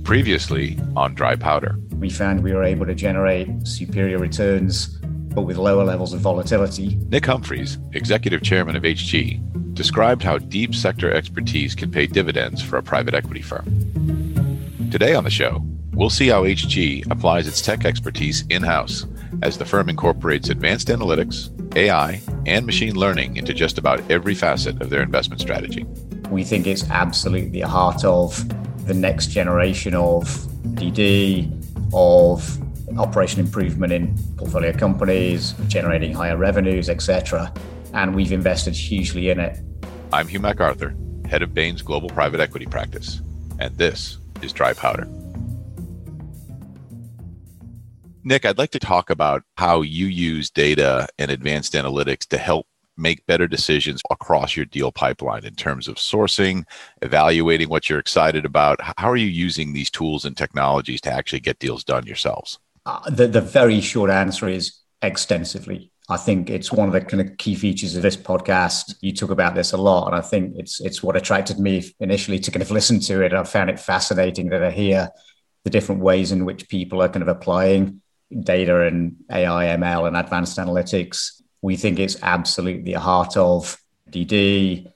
Previously on Dry Powder. We found we were able to generate superior returns, but with lower levels of volatility. Nick Humphreys, executive chairman of HG, described how deep sector expertise can pay dividends for a private equity firm. Today on the show, we'll see how HG applies its tech expertise in-house as the firm incorporates advanced analytics, AI, and machine learning into just about every facet of their investment strategy. We think it's absolutely a heart of the next generation of DD, of operation improvement in portfolio companies, generating higher revenues, etc. And we've invested hugely in it. I'm Hugh MacArthur, head of Bain's Global Private Equity Practice, and this is Dry Powder. Nick, I'd like to talk about how you use data and advanced analytics to help make better decisions across your deal pipeline in terms of sourcing, evaluating what you're excited about. How are you using these tools and technologies to actually get deals done yourselves? The very short answer is extensively. I think it's one of the kind of key features of this podcast. You talk about this a lot, and I think it's what attracted me initially to kind of listen to it. I found it fascinating that I hear the different ways in which people are kind of applying data and AI, ML, and advanced analytics. We think it's absolutely a heart of DD,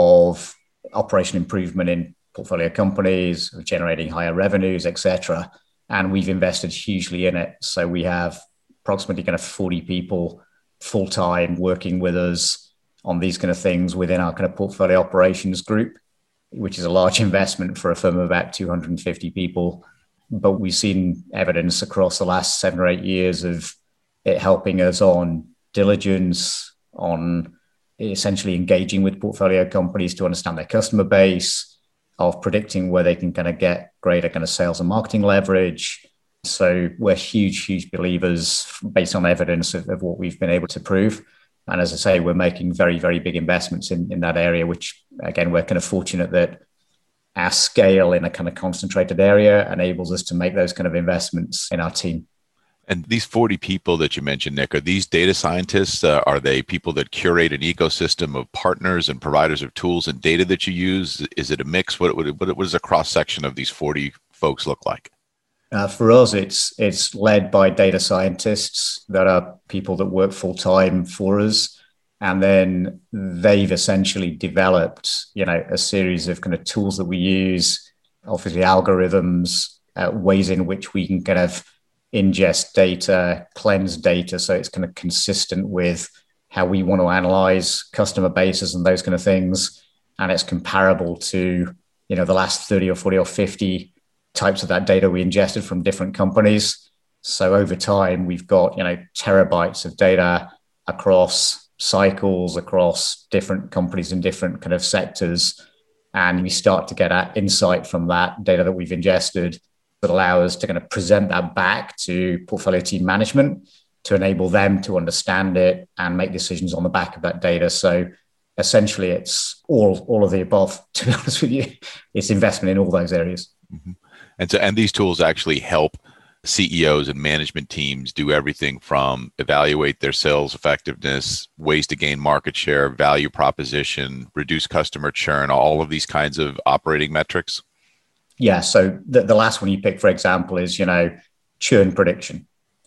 of operation improvement in portfolio companies, of generating higher revenues, etc. And we've invested hugely in it. So we have approximately kind of 40 people full-time working with us on these kind of things within our kind of portfolio operations group, which is a large investment for a firm of about 250 people. But we've seen evidence across the last 7 or 8 years of it helping us on diligence, on essentially engaging with portfolio companies to understand their customer base, of predicting where they can kind of get greater kind of sales and marketing leverage. So we're huge believers based on evidence of what we've been able to prove. And as I say, we're making very, very big investments in that area, which again, we're kind of fortunate that our scale in a kind of concentrated area enables us to make those kind of investments in our team. And these 40 people that you mentioned, Nick, are these data scientists? Are they people that curate an ecosystem of partners and providers of tools and data that you use? Is it a mix? What does a cross-section of these 40 folks look like? For us, it's led by data scientists that are people that work full-time for us. And then they've essentially developed, a series of kind of tools that we use, obviously algorithms, ways in which we can kind of ingest data, cleanse data, so it's kind of consistent with how we want to analyze customer bases and those kind of things. And it's comparable to, the last 30 or 40 or 50 types of that data we ingested from different companies. So over time, we've got, terabytes of data across cycles, across different companies in different kind of sectors. And we start to get at insight from that data that we've ingested that allow us to kind of present that back to portfolio team management to enable them to understand it and make decisions on the back of that data. So essentially, it's all of the above, to be honest with you. It's investment in all those areas. Mm-hmm. And these tools actually help CEOs and management teams do everything from evaluate their sales effectiveness, ways to gain market share, value proposition, reduce customer churn, all of these kinds of operating metrics. Yeah. So the last one you picked, for example, is, churn prediction.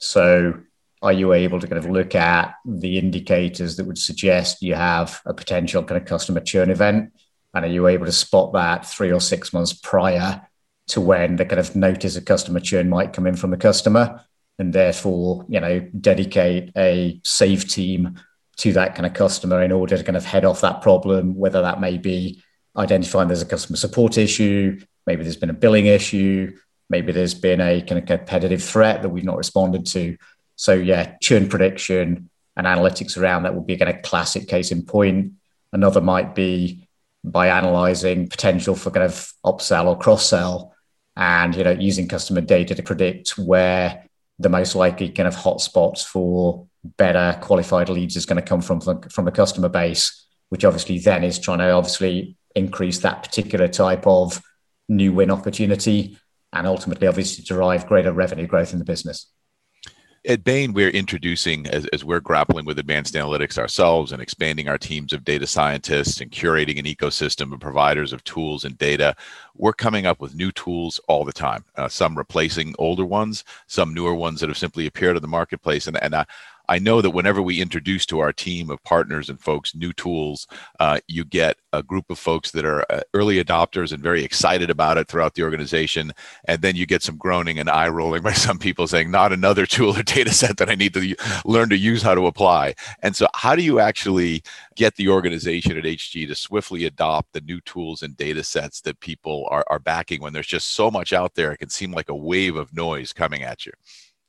So are you able to kind of look at the indicators that would suggest you have a potential kind of customer churn event? And are you able to spot that 3 or 6 months prior to when the kind of notice of customer churn might come in from the customer? And therefore, dedicate a save team to that kind of customer in order to kind of head off that problem, whether that may be identifying there's a customer support issue, maybe there's been a billing issue, maybe there's been a kind of competitive threat that we've not responded to. So yeah, churn prediction and analytics around that would be a kind of classic case in point. Another might be by analyzing potential for kind of upsell or cross-sell and, using customer data to predict where the most likely kind of hotspots for better qualified leads is going to come from the customer base, which obviously then is trying to increase that particular type of new win opportunity and ultimately obviously derive greater revenue growth in the business. At Bain, we're introducing, as we're grappling with advanced analytics ourselves and expanding our teams of data scientists and curating an ecosystem of providers of tools and data, we're coming up with new tools all the time, some replacing older ones, some newer ones that have simply appeared in the marketplace. And I know that whenever we introduce to our team of partners and folks new tools, you get a group of folks that are early adopters and very excited about it throughout the organization. And then you get some groaning and eye rolling by some people saying, not another tool or data set that I need to learn to use how to apply. And so how do you actually get the organization at HG to swiftly adopt the new tools and data sets that people are backing when there's just so much out there? It can seem like a wave of noise coming at you.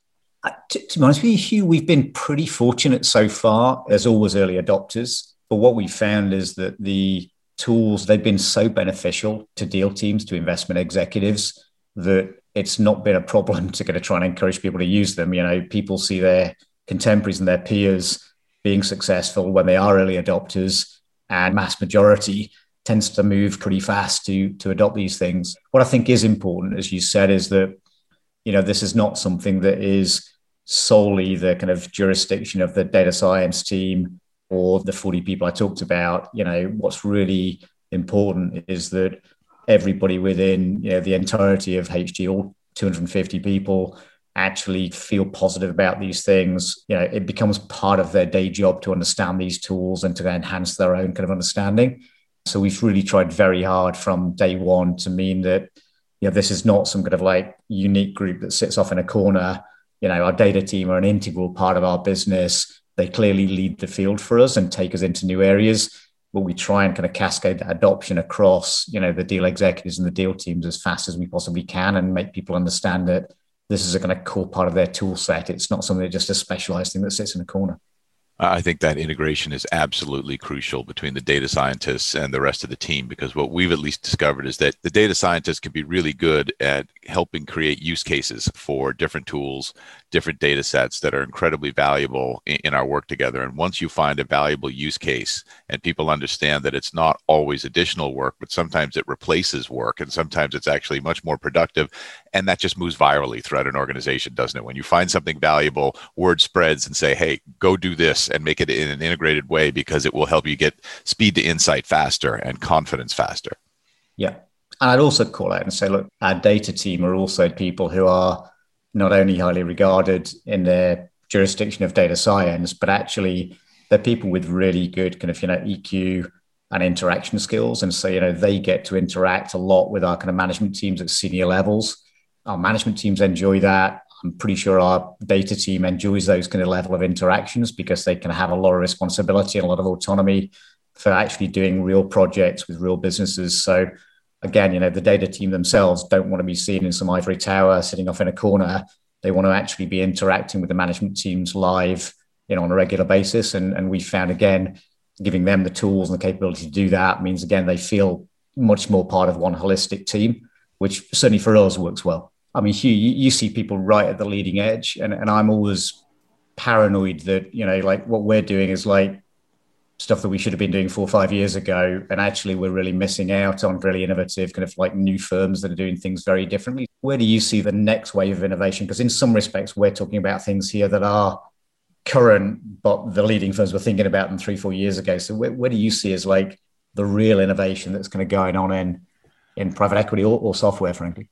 To be honest with you, Hugh, we've been pretty fortunate so far. There's always early adopters. But what we found is that the tools, they've been so beneficial to deal teams, to investment executives, that it's not been a problem to kind of try and encourage people to use them. You know, people see their contemporaries and their peers being successful when they are early adopters, and mass majority tends to move pretty fast to adopt these things. What I think is important, as you said, is that, you know, this is not something that is solely the kind of jurisdiction of the data science team or the 40 people I talked about. You know, what's really important is that everybody within, you know, the entirety of HG, all 250 people, actually feel positive about these things. You know, it becomes part of their day job to understand these tools and to enhance their own kind of understanding. So we've really tried very hard from day one to mean that, you know, this is not some kind of like unique group that sits off in a corner. You know, our data team are an integral part of our business. They clearly lead the field for us and take us into new areas, but we try and kind of cascade that adoption across, you know, the deal executives and the deal teams as fast as we possibly can and make people understand that this is a kind of core part of their tool set. It's not something that's just a specialized thing that sits in a corner. I think that integration is absolutely crucial between the data scientists and the rest of the team, because what we've at least discovered is that the data scientists can be really good at helping create use cases for different tools, different data sets that are incredibly valuable in our work together. And once you find a valuable use case and people understand that it's not always additional work, but sometimes it replaces work and sometimes it's actually much more productive, and that just moves virally throughout an organization, doesn't it? When you find something valuable, word spreads and say, hey, go do this and make it in an integrated way because it will help you get speed to insight faster and confidence faster. Yeah. And I'd also call out and say, look, our data team are also people who are not only highly regarded in their jurisdiction of data science, but actually they're people with really good kind of, you know, EQ and interaction skills. And so, you know, they get to interact a lot with our kind of management teams at senior levels. Our management teams enjoy that. I'm pretty sure our data team enjoys those kind of level of interactions because they can have a lot of responsibility and a lot of autonomy for actually doing real projects with real businesses. So again, you know, the data team themselves don't want to be seen in some ivory tower sitting off in a corner. They want to actually be interacting with the management teams live, you know, on a regular basis. And we found, again, giving them the tools and the capability to do that means, again, they feel much more part of one holistic team, which certainly for us works well. I mean, Hugh, you see people right at the leading edge, and I'm always paranoid that, you know, like what we're doing is like stuff that we should have been doing 4 or 5 years ago. And actually we're really missing out on really innovative kind of like new firms that are doing things very differently. Where do you see the next wave of innovation? Because in some respects, we're talking about things here that are current, but the leading firms were thinking about them 3-4 years ago. So where do you see as like the real innovation that's kind of going on in private equity or software, frankly?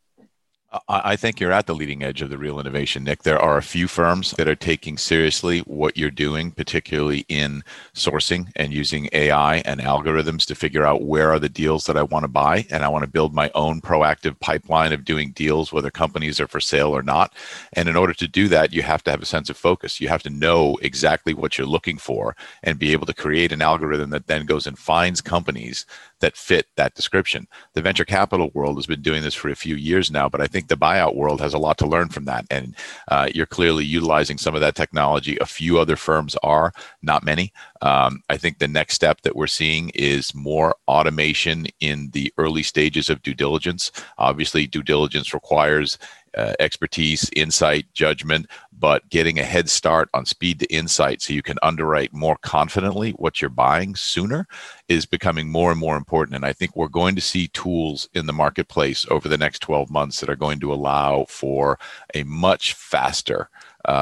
I think you're at the leading edge of the real innovation, Nick. There are a few firms that are taking seriously what you're doing, particularly in sourcing and using AI and algorithms to figure out where are the deals that I want to buy. And I want to build my own proactive pipeline of doing deals, whether companies are for sale or not. And in order to do that, you have to have a sense of focus. You have to know exactly what you're looking for and be able to create an algorithm that then goes and finds companies that fit that description. The venture capital world has been doing this for a few years now, but I think the buyout world has a lot to learn from that. And you're clearly utilizing some of that technology. A few other firms are, not many. I think the next step that we're seeing is more automation in the early stages of due diligence. Obviously, due diligence requires expertise, insight, judgment, but getting a head start on speed to insight so you can underwrite more confidently what you're buying sooner is becoming more and more important. And I think we're going to see tools in the marketplace over the next 12 months that are going to allow for a much faster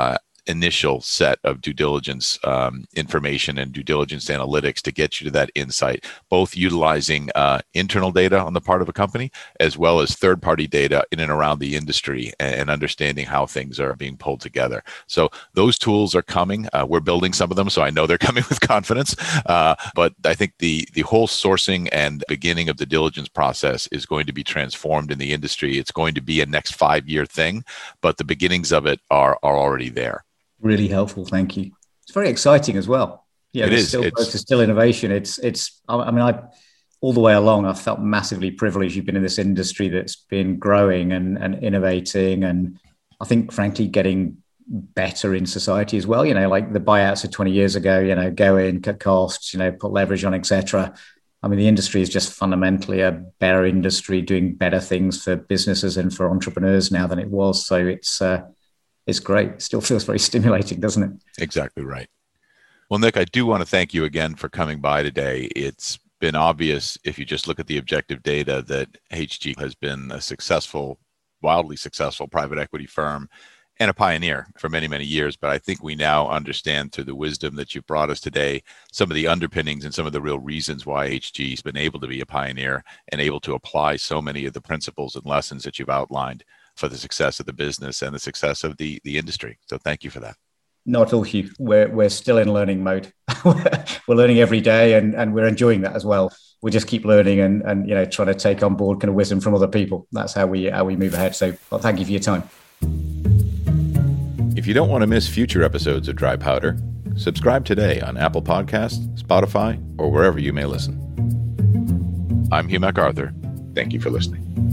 initial set of due diligence information and due diligence analytics to get you to that insight, both utilizing internal data on the part of a company as well as third-party data in and around the industry and understanding how things are being pulled together. So those tools are coming. We're building some of them, so I know they're coming with confidence. But I think the whole sourcing and beginning of the diligence process is going to be transformed in the industry. It's going to be a next 5-year thing, but the beginnings of it are already there. Really helpful. Thank you. It's very exciting as well. Yeah, it's still innovation. I all the way along, I've felt massively privileged. You've been in this industry that's been growing and innovating, and I think, frankly, getting better in society as well. Like the buyouts of 20 years ago, go in, cut costs, put leverage on, etc. I mean, the industry is just fundamentally a better industry, doing better things for businesses and for entrepreneurs now than it was. So it's great. It still feels very stimulating, doesn't it? Exactly right. Well, Nick, I do want to thank you again for coming by today. It's been obvious, if you just look at the objective data, that HG has been a successful, wildly successful private equity firm and a pioneer for many, many years. But I think we now understand through the wisdom that you've brought us today, some of the underpinnings and some of the real reasons why HG has been able to be a pioneer and able to apply so many of the principles and lessons that you've outlined for the success of the business and the success of the industry. So thank you for that. Not at all, Hugh. We're still in learning mode. We're learning every day, and we're enjoying that as well. We just keep learning and trying to take on board kind of wisdom from other people. That's how we move ahead. So thank you for your time. If you don't want to miss future episodes of Dry Powder, subscribe today on Apple Podcasts, Spotify, or wherever you may listen. I'm Hugh MacArthur. Thank you for listening.